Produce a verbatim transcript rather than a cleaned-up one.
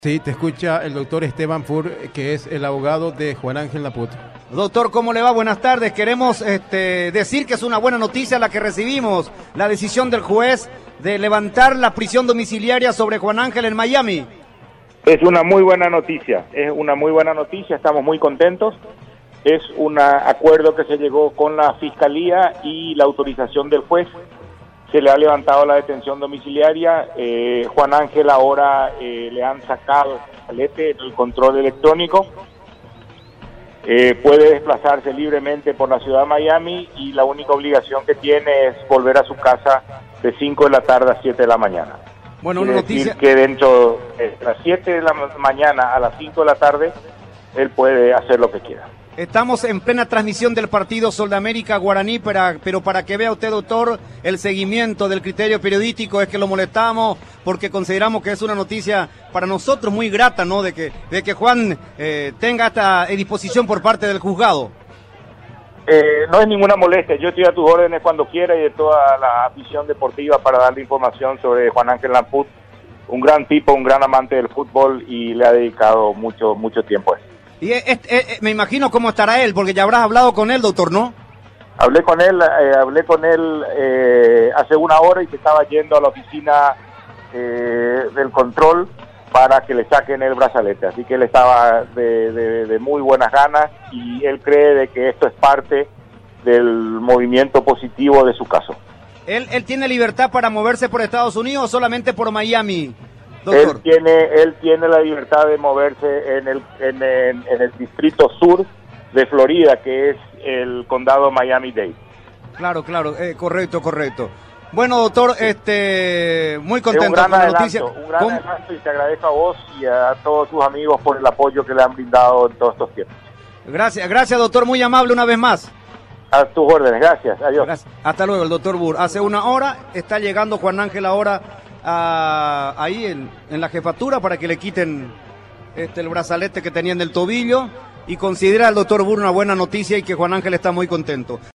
Sí, te escucha el doctor Esteban Fur, que es el abogado de Juan Ángel Naput. Doctor, ¿cómo le va? Buenas tardes. Queremos este, decir que es una buena noticia la que recibimos, la decisión del juez de levantar la prisión domiciliaria sobre Juan Ángel en Miami. Es una muy buena noticia, es una muy buena noticia, estamos muy contentos. Es un acuerdo que se llegó con la Fiscalía y la autorización del juez. Se le ha levantado la detención domiciliaria. eh, Juan Ángel ahora eh, le han sacado el control electrónico. Eh, puede desplazarse libremente por la ciudad de Miami y la única obligación que tiene es volver a su casa de cinco de la tarde a siete de la mañana. Bueno, una noticia... decir que dentro de las siete de la mañana a las cinco de la tarde, él puede hacer lo que quiera. Estamos en plena transmisión del partido Sol de América Guaraní, para, pero para que vea usted, doctor, el seguimiento del criterio periodístico es que lo molestamos porque consideramos que es una noticia para nosotros muy grata, ¿no? De que, de que Juan eh, tenga esta disposición por parte del juzgado. Eh, no es ninguna molestia, yo estoy a tus órdenes cuando quiera y de toda la afición deportiva para darle información sobre Juan Ángel Naput, un gran tipo, un gran amante del fútbol y le ha dedicado mucho, mucho tiempo a eso. Y es, es, es, me imagino cómo estará él, porque ya habrás hablado con él, doctor, ¿no? Hablé con él, eh, hablé con él eh, hace una hora y que estaba yendo a la oficina eh, del control para que le saquen el brazalete. Así que él estaba de, de, de muy buenas ganas y él cree de que esto es parte del movimiento positivo de su caso. ¿Él, él tiene libertad para moverse por Estados Unidos o solamente por Miami? Doctor. Él tiene, él tiene la libertad de moverse en el, en, en, en el distrito sur de Florida, que es el condado Miami-Dade. Claro, claro, eh, correcto, correcto. Bueno, doctor, este, muy contento un gran con la adelanto, noticia. Un gran ¿Cómo? adelanto y te agradezco a vos y a todos sus amigos por el apoyo que le han brindado en todos estos tiempos. Gracias, gracias, doctor, muy amable una vez más. A tus órdenes, gracias, adiós. Gracias. Hasta luego, el doctor Bur. Hace una hora está llegando Juan Ángel ahora a, ahí en, en la jefatura para que le quiten este, el brazalete que tenía en el tobillo y considera el doctor Bur una buena noticia y que Juan Ángel está muy contento.